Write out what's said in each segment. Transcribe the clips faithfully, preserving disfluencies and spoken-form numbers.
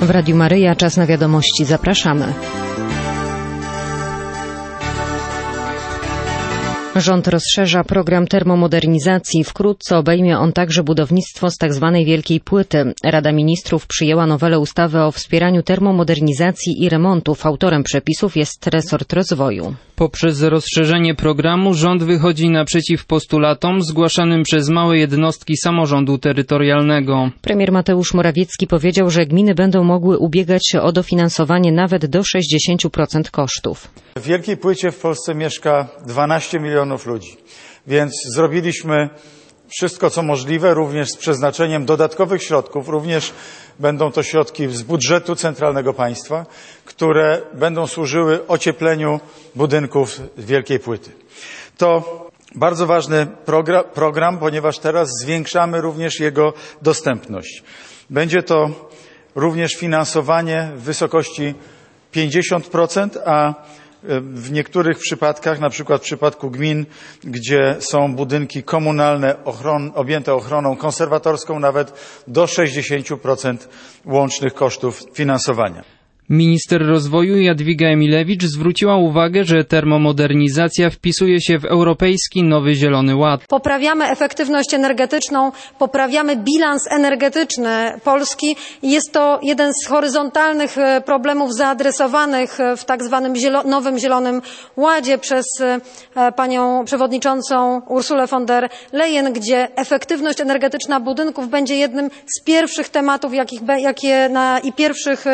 W Radiu Maryja czas na wiadomości. Zapraszamy. Rząd rozszerza program termomodernizacji. Wkrótce obejmie on także budownictwo z tzw. wielkiej płyty. Rada Ministrów przyjęła nowelę ustawy o wspieraniu termomodernizacji i remontów. Autorem przepisów jest resort rozwoju. Poprzez rozszerzenie programu rząd wychodzi naprzeciw postulatom zgłaszanym przez małe jednostki samorządu terytorialnego. Premier Mateusz Morawiecki powiedział, że gminy będą mogły ubiegać się o dofinansowanie nawet do sześćdziesiąt procent kosztów. W wielkiej płycie w Polsce mieszka dwanaście milionów ludzi, więc zrobiliśmy wszystko, co możliwe, również z przeznaczeniem dodatkowych środków, również będą to środki z budżetu centralnego państwa, które będą służyły ociepleniu budynków wielkiej płyty. To bardzo ważny program, program, ponieważ teraz zwiększamy również jego dostępność. Będzie to również finansowanie w wysokości pięćdziesiąt procent, a w niektórych przypadkach, na przykład w przypadku gmin, gdzie są budynki komunalne ochron, objęte ochroną konserwatorską, nawet do sześćdziesiąt procent łącznych kosztów finansowania. Minister rozwoju Jadwiga Emilewicz zwróciła uwagę, że termomodernizacja wpisuje się w Europejski Nowy Zielony Ład. Poprawiamy efektywność energetyczną, poprawiamy bilans energetyczny Polski. Jest to jeden z horyzontalnych problemów zaadresowanych w tak zwanym zielo- Nowym Zielonym Ładzie przez panią przewodniczącą Ursulę von der Leyen, gdzie efektywność energetyczna budynków będzie jednym z pierwszych tematów, jakich, jakie na, i pierwszych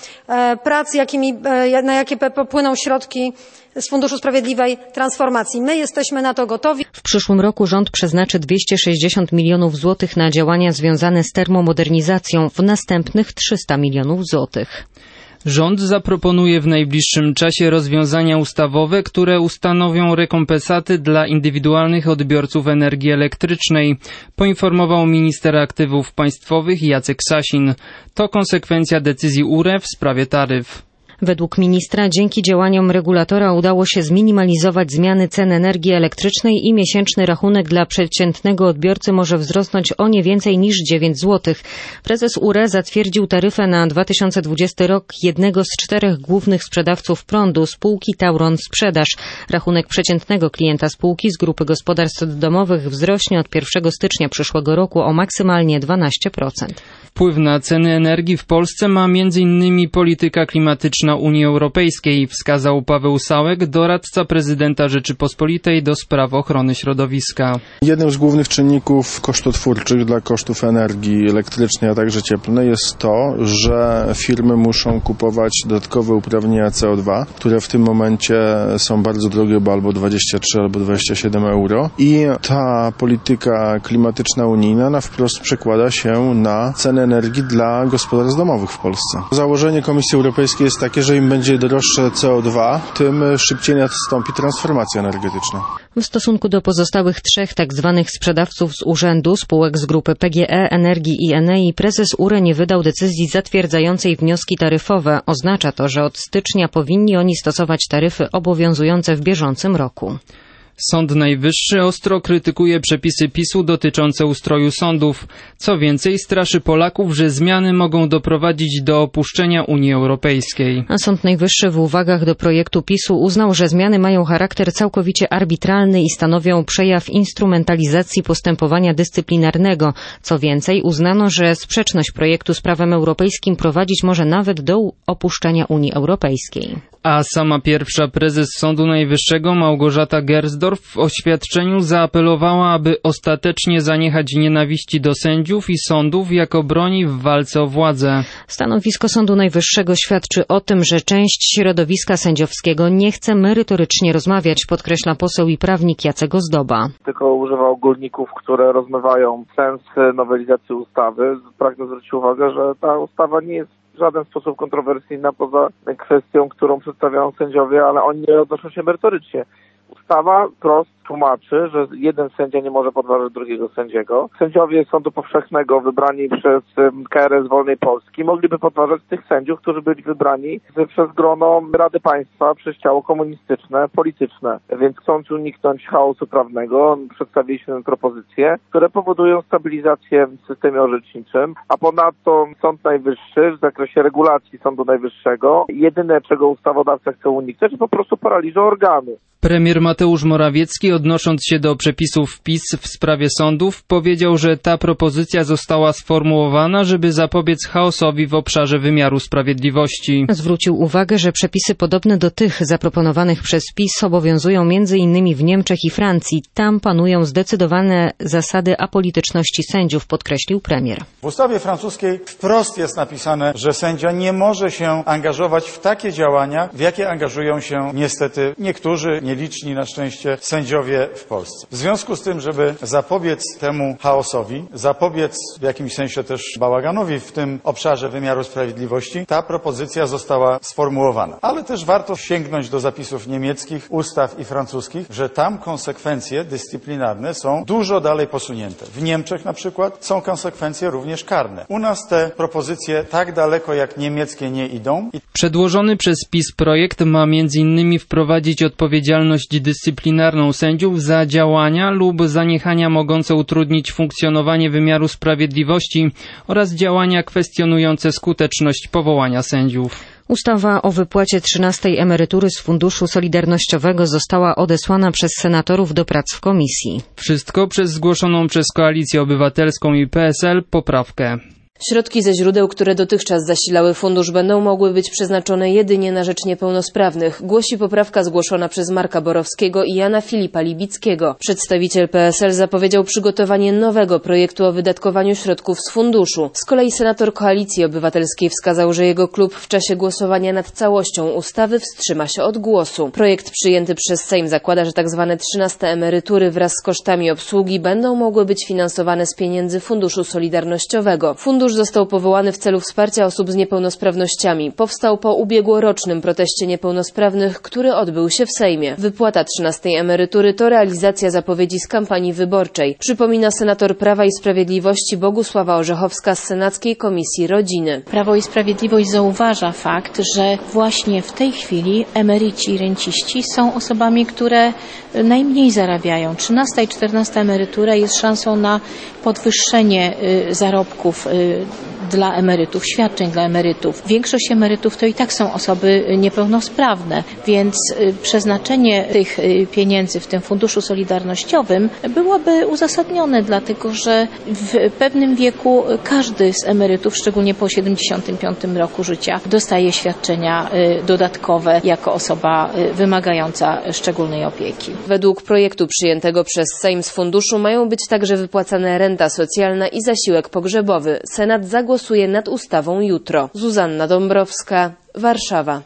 prac, jakimi, na jakie popłyną środki z Funduszu Sprawiedliwej Transformacji. My jesteśmy na to gotowi. W przyszłym roku rząd przeznaczy dwieście sześćdziesiąt milionów złotych na działania związane z termomodernizacją, w następnych trzysta milionów złotych. Rząd zaproponuje w najbliższym czasie rozwiązania ustawowe, które ustanowią rekompensaty dla indywidualnych odbiorców energii elektrycznej, poinformował minister aktywów państwowych Jacek Sasin. To konsekwencja decyzji U R E w sprawie taryf. Według ministra dzięki działaniom regulatora udało się zminimalizować zmiany cen energii elektrycznej i miesięczny rachunek dla przeciętnego odbiorcy może wzrosnąć o nie więcej niż dziewięć złotych. Prezes U R E zatwierdził taryfę na dwa tysiące dwudziesty rok jednego z czterech głównych sprzedawców prądu, spółki Tauron Sprzedaż. Rachunek przeciętnego klienta spółki z grupy gospodarstw domowych wzrośnie od pierwszego stycznia przyszłego roku o maksymalnie dwanaście procent. Wpływ na ceny energii w Polsce ma między innymi polityka klimatyczna Unii Europejskiej, wskazał Paweł Sałek, doradca prezydenta Rzeczypospolitej do spraw ochrony środowiska. Jednym z głównych czynników kosztotwórczych dla kosztów energii elektrycznej, a także cieplnej jest to, że firmy muszą kupować dodatkowe uprawnienia C O dwa, które w tym momencie są bardzo drogie, bo albo dwadzieścia trzy, albo dwadzieścia siedem euro. I ta polityka klimatyczna unijna na wprost przekłada się na ceny energii dla gospodarstw domowych w Polsce. Założenie Komisji Europejskiej jest takie, że im będzie droższe C O dwa, tym szybciej nastąpi transformacja energetyczna. W stosunku do pozostałych trzech tak zwanych sprzedawców z urzędu, spółek z grupy P G E, Energii i Enei, prezes U R E nie wydał decyzji zatwierdzającej wnioski taryfowe. Oznacza to, że od stycznia powinni oni stosować taryfy obowiązujące w bieżącym roku. Sąd Najwyższy ostro krytykuje przepisy PiSu dotyczące ustroju sądów. Co więcej, straszy Polaków, że zmiany mogą doprowadzić do opuszczenia Unii Europejskiej. A Sąd Najwyższy w uwagach do projektu PiSu uznał, że zmiany mają charakter całkowicie arbitralny i stanowią przejaw instrumentalizacji postępowania dyscyplinarnego. Co więcej, uznano, że sprzeczność projektu z prawem europejskim prowadzić może nawet do opuszczenia Unii Europejskiej. A sama pierwsza prezes Sądu Najwyższego Małgorzata Gersdorf w oświadczeniu zaapelowała, aby ostatecznie zaniechać nienawiści do sędziów i sądów jako broni w walce o władzę. Stanowisko Sądu Najwyższego świadczy o tym, że część środowiska sędziowskiego nie chce merytorycznie rozmawiać, podkreśla poseł i prawnik Jacek Ozdoba. Tylko używa ogólników, które rozmywają sens nowelizacji ustawy. Pragnę zwrócić uwagę, że ta ustawa nie jest w żaden sposób kontrowersyjna poza kwestią, którą przedstawiają sędziowie, ale oni nie odnoszą się merytorycznie. Ustawa wprost tłumaczy, że jeden sędzia nie może podważać drugiego sędziego. Sędziowie Sądu Powszechnego wybrani przez K R S Wolnej Polski mogliby podważać tych sędziów, którzy byli wybrani przez grono Rady Państwa, przez ciało komunistyczne, polityczne. Więc chcąc uniknąć chaosu prawnego, przedstawiliśmy propozycje, które powodują stabilizację w systemie orzeczniczym, a ponadto Sąd Najwyższy w zakresie regulacji Sądu Najwyższego jedyne, czego ustawodawca chce uniknąć, to po prostu paraliżu organu. Premier Mateusz Morawiecki, odnosząc się do przepisów PiS w sprawie sądów, powiedział, że ta propozycja została sformułowana, żeby zapobiec chaosowi w obszarze wymiaru sprawiedliwości. Zwrócił uwagę, że przepisy podobne do tych zaproponowanych przez PiS obowiązują między innymi w Niemczech i Francji. Tam panują zdecydowane zasady apolityczności sędziów, podkreślił premier. W ustawie francuskiej wprost jest napisane, że sędzia nie może się angażować w takie działania, w jakie angażują się niestety niektórzy, nieliczni na szczęście, sędziowie w Polsce. W związku z tym, żeby zapobiec temu chaosowi, zapobiec w jakimś sensie też bałaganowi w tym obszarze wymiaru sprawiedliwości, ta propozycja została sformułowana. Ale też warto sięgnąć do zapisów niemieckich, ustaw i francuskich, że tam konsekwencje dyscyplinarne są dużo dalej posunięte. W Niemczech na przykład są konsekwencje również karne. U nas te propozycje tak daleko jak niemieckie nie idą. Przedłożony przez PiS projekt ma między innymi wprowadzić odpowiedzialność dyscyplinarną sędziów za działania lub zaniechania mogące utrudnić funkcjonowanie wymiaru sprawiedliwości oraz działania kwestionujące skuteczność powołania sędziów. Ustawa o wypłacie trzynastej emerytury z Funduszu Solidarnościowego została odesłana przez senatorów do prac w komisji. Wszystko przez zgłoszoną przez Koalicję Obywatelską i P S L poprawkę. Środki ze źródeł, które dotychczas zasilały fundusz, będą mogły być przeznaczone jedynie na rzecz niepełnosprawnych, głosi poprawka zgłoszona przez Marka Borowskiego i Jana Filipa Libickiego. Przedstawiciel P S L zapowiedział przygotowanie nowego projektu o wydatkowaniu środków z funduszu. Z kolei senator Koalicji Obywatelskiej wskazał, że jego klub w czasie głosowania nad całością ustawy wstrzyma się od głosu. Projekt przyjęty przez Sejm zakłada, że tzw. trzynaste emerytury wraz z kosztami obsługi będą mogły być finansowane z pieniędzy Funduszu Solidarnościowego. Fundusz został powołany w celu wsparcia osób z niepełnosprawnościami. Powstał po ubiegłorocznym proteście niepełnosprawnych, który odbył się w Sejmie. Wypłata trzynastej emerytury to realizacja zapowiedzi z kampanii wyborczej, przypomina senator Prawa i Sprawiedliwości Bogusława Orzechowska z Senackiej Komisji Rodziny. Prawo i Sprawiedliwość zauważa fakt, że właśnie w tej chwili emeryci i renciści są osobami, które najmniej zarabiają. trzynasta i czternasta emerytura jest szansą na podwyższenie zarobków dla emerytów, świadczeń dla emerytów. Większość emerytów to i tak są osoby niepełnosprawne, więc przeznaczenie tych pieniędzy w tym Funduszu Solidarnościowym byłoby uzasadnione, dlatego że w pewnym wieku każdy z emerytów, szczególnie po siedemdziesiątym piątym roku życia, dostaje świadczenia dodatkowe jako osoba wymagająca szczególnej opieki. Według projektu przyjętego przez Sejm z funduszu mają być także wypłacane renta socjalna i zasiłek pogrzebowy. Senat zagłosuje nad ustawą jutro. Zuzanna Dąbrowska, Warszawa.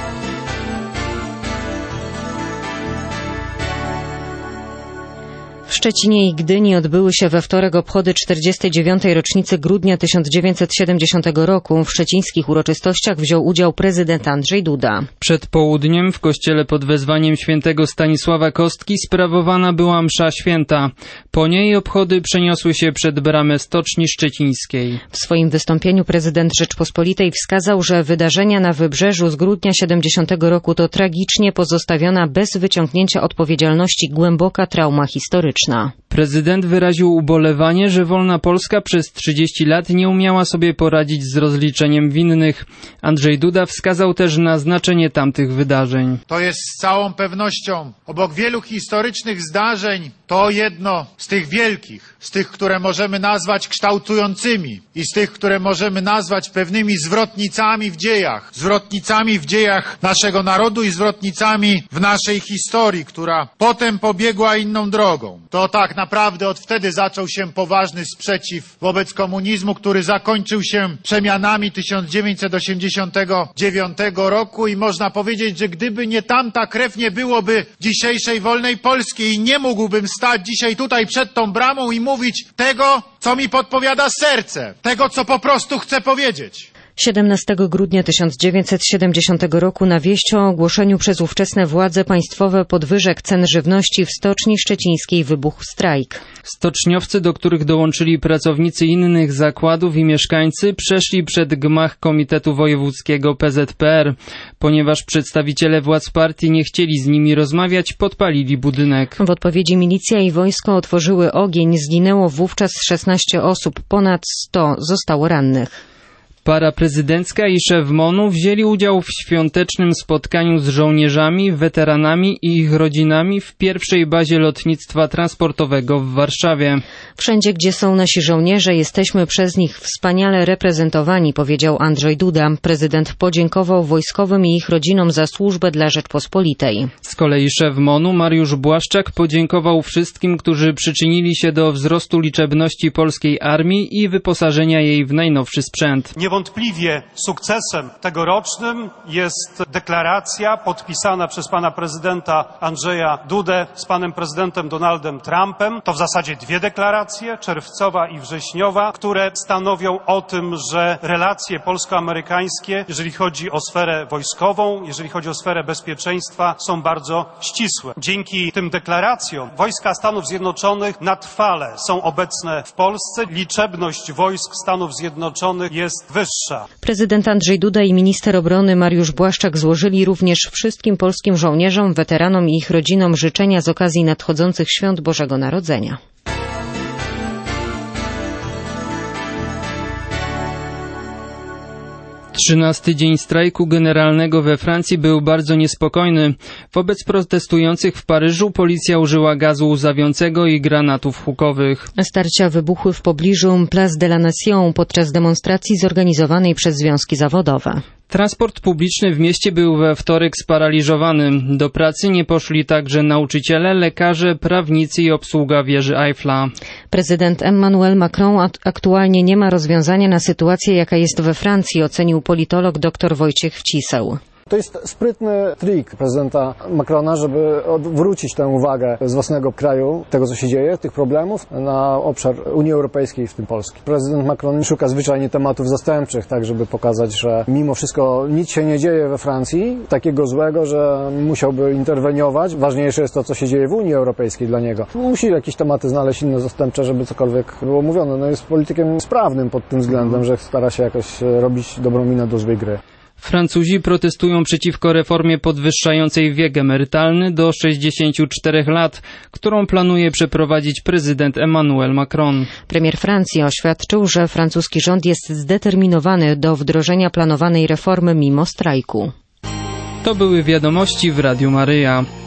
W Szczecinie i Gdyni odbyły się we wtorek obchody czterdziestej dziewiątej rocznicy grudnia tysiąc dziewięćset siedemdziesiątego roku. W szczecińskich uroczystościach wziął udział prezydent Andrzej Duda. Przed południem w kościele pod wezwaniem świętego Stanisława Kostki sprawowana była msza święta. Po niej obchody przeniosły się przed bramę Stoczni Szczecińskiej. W swoim wystąpieniu prezydent Rzeczpospolitej wskazał, że wydarzenia na Wybrzeżu z grudnia siedemdziesiątego roku to tragicznie pozostawiona bez wyciągnięcia odpowiedzialności głęboka trauma historyczna. Prezydent wyraził ubolewanie, że wolna Polska przez trzydzieści lat nie umiała sobie poradzić z rozliczeniem winnych. Andrzej Duda wskazał też na znaczenie tamtych wydarzeń. To jest z całą pewnością, obok wielu historycznych zdarzeń, to jedno z tych wielkich, z tych, które możemy nazwać kształtującymi i z tych, które możemy nazwać pewnymi zwrotnicami w dziejach. Zwrotnicami w dziejach naszego narodu i zwrotnicami w naszej historii, która potem pobiegła inną drogą. To tak naprawdę od wtedy zaczął się poważny sprzeciw wobec komunizmu, który zakończył się przemianami tysiąc dziewięćset osiemdziesiątego dziewiątego roku i można powiedzieć, że gdyby nie tamta krew, nie byłoby dzisiejszej wolnej Polski i nie mógłbym stać dzisiaj tutaj przed tą bramą i mówić tego, co mi podpowiada serce, tego, co po prostu chcę powiedzieć. siedemnastego grudnia tysiąc dziewięćset siedemdziesiątego roku na wieść o ogłoszeniu przez ówczesne władze państwowe podwyżek cen żywności w Stoczni Szczecińskiej wybuchł strajk. Stoczniowcy, do których dołączyli pracownicy innych zakładów i mieszkańcy, przeszli przed gmach Komitetu Wojewódzkiego P Z P R. Ponieważ przedstawiciele władz partii nie chcieli z nimi rozmawiać, podpalili budynek. W odpowiedzi milicja i wojsko otworzyły ogień. Zginęło wówczas szesnaście osób, ponad sto zostało rannych. Para prezydencka i szef M O N u wzięli udział w świątecznym spotkaniu z żołnierzami, weteranami i ich rodzinami w pierwszej bazie lotnictwa transportowego w Warszawie. Wszędzie, gdzie są nasi żołnierze, jesteśmy przez nich wspaniale reprezentowani, powiedział Andrzej Duda. Prezydent podziękował wojskowym i ich rodzinom za służbę dla Rzeczpospolitej. Z kolei szef M O N u Mariusz Błaszczak podziękował wszystkim, którzy przyczynili się do wzrostu liczebności polskiej armii i wyposażenia jej w najnowszy sprzęt. Niewątpliwie sukcesem tegorocznym jest deklaracja podpisana przez pana prezydenta Andrzeja Dudę z panem prezydentem Donaldem Trumpem. To w zasadzie dwie deklaracje, czerwcowa i wrześniowa, które stanowią o tym, że relacje polsko-amerykańskie, jeżeli chodzi o sferę wojskową, jeżeli chodzi o sferę bezpieczeństwa, są bardzo ścisłe. Dzięki tym deklaracjom wojska Stanów Zjednoczonych na trwale są obecne w Polsce. Liczebność wojsk Stanów Zjednoczonych jest wyższa. Prezydent Andrzej Duda i minister obrony Mariusz Błaszczak złożyli również wszystkim polskim żołnierzom, weteranom i ich rodzinom życzenia z okazji nadchodzących świąt Bożego Narodzenia. Trzynasty dzień strajku generalnego we Francji był bardzo niespokojny. Wobec protestujących w Paryżu policja użyła gazu łzawiącego i granatów hukowych. Starcia wybuchły w pobliżu Place de la Nation podczas demonstracji zorganizowanej przez związki zawodowe. Transport publiczny w mieście był we wtorek sparaliżowany. Do pracy nie poszli także nauczyciele, lekarze, prawnicy i obsługa wieży Eiffla. Prezydent Emmanuel Macron aktualnie nie ma rozwiązania na sytuację, jaka jest we Francji, ocenił politolog dr Wojciech Wciseł. To jest sprytny trik prezydenta Macrona, żeby odwrócić tę uwagę z własnego kraju, tego co się dzieje, tych problemów, na obszar Unii Europejskiej, w tym Polski. Prezydent Macron szuka zwyczajnie tematów zastępczych, tak żeby pokazać, że mimo wszystko nic się nie dzieje we Francji, takiego złego, że musiałby interweniować. Ważniejsze jest to, co się dzieje w Unii Europejskiej dla niego. Musi jakieś tematy znaleźć inne zastępcze, żeby cokolwiek było mówione. No jest politykiem sprawnym pod tym względem, że stara się jakoś robić dobrą minę do złej gry. Francuzi protestują przeciwko reformie podwyższającej wiek emerytalny do sześćdziesięciu czterech lat, którą planuje przeprowadzić prezydent Emmanuel Macron. Premier Francji oświadczył, że francuski rząd jest zdeterminowany do wdrożenia planowanej reformy mimo strajku. To były wiadomości w Radiu Maryja.